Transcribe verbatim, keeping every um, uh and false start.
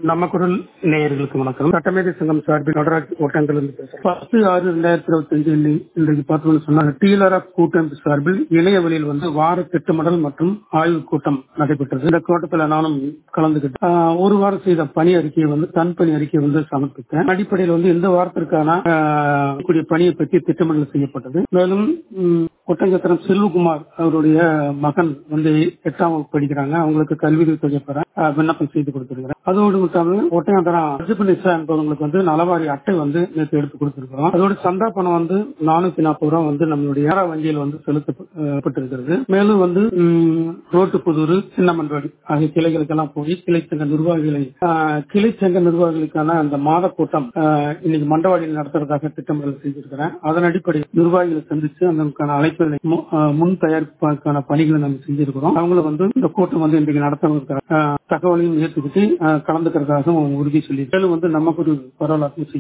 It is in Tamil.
நம்ம குரல் நேயர்களுக்கு வணக்கம். சட்டமேதை சங்கம் சார்பில் நடராஜ் ஓட்டங்கள் பத்து ஆறு இரண்டாயிரத்தி இருபத்தி அஞ்சு இன்றைக்கு பார்த்தோம்னு சொன்னாங்க. டீலர் கூட்டமைப்பு சார்பில் இணையவெளியில் வந்து வார திட்டமிடல் மற்றும் ஆய்வு கூட்டம் நடைபெற்றது. இந்த கூட்டத்தில் நானும் கலந்துகிட்டேன். ஒரு வாரம் செய்த பணி அறிக்கையை வந்து தன் பணி அறிக்கையை வந்து சமர்ப்பித்தேன். அடிப்படையில் வந்து இந்த வாரத்திற்கான கூடிய பணியை பற்றி திட்டமிடல் செய்யப்பட்டது. மேலும் ஒட்டஞ்சத்திரம் செல்வகுமார் அவருடைய மகன் வந்து எட்டாம் வகுப்பு படிக்கிறாங்க. அவங்களுக்கு கல்வி தொகை பெற விண்ணப்பம் செய்து கொடுத்திருக்கிறேன். அதோடு மட்டும் ஒட்டஞ்சத்திரம் அர்ஜுபனிசா என்பவங்களுக்கு வந்து நலவாரி அட்டை வந்து நேற்று எடுத்து கொடுத்திருக்கிறோம். அதோடு சந்தா பணம் வந்து நானூத்தி நாற்பது ரூபாய் வந்து நம்மளுடைய வங்கியில் வந்து செலுத்தப்பட்டிருக்கிறது. மேலும் வந்து ரோட்டு புதூர் சின்னமன்வாடி ஆகிய கிளைகளுக்கெல்லாம் போய் கிளை சங்க நிர்வாகிகளை கிளை சங்க நிர்வாகிகளுக்கான அந்த மாத கூட்டம் இன்னைக்கு மண்டவாடியில் நடத்துறதாக திட்டமிடல் செய்திருக்கிறேன். அதன் அடிப்படையில் நிர்வாகிகளை சந்திச்சு அதற்கான அழைப்புகளை முன் தயாரிப்புக்கான பணிகளை நம்ம செஞ்சிருக்கிறோம். அவங்களும் வந்து இந்த கூட்டம் வந்து இன்றைக்கு நடத்த தகவலையும் ஏற்றுக்கிட்டு கலந்துக்கிறதாக உறுதி சொல்லி மேலும் வந்து நமக்கு ஒரு பரவலாக்கம்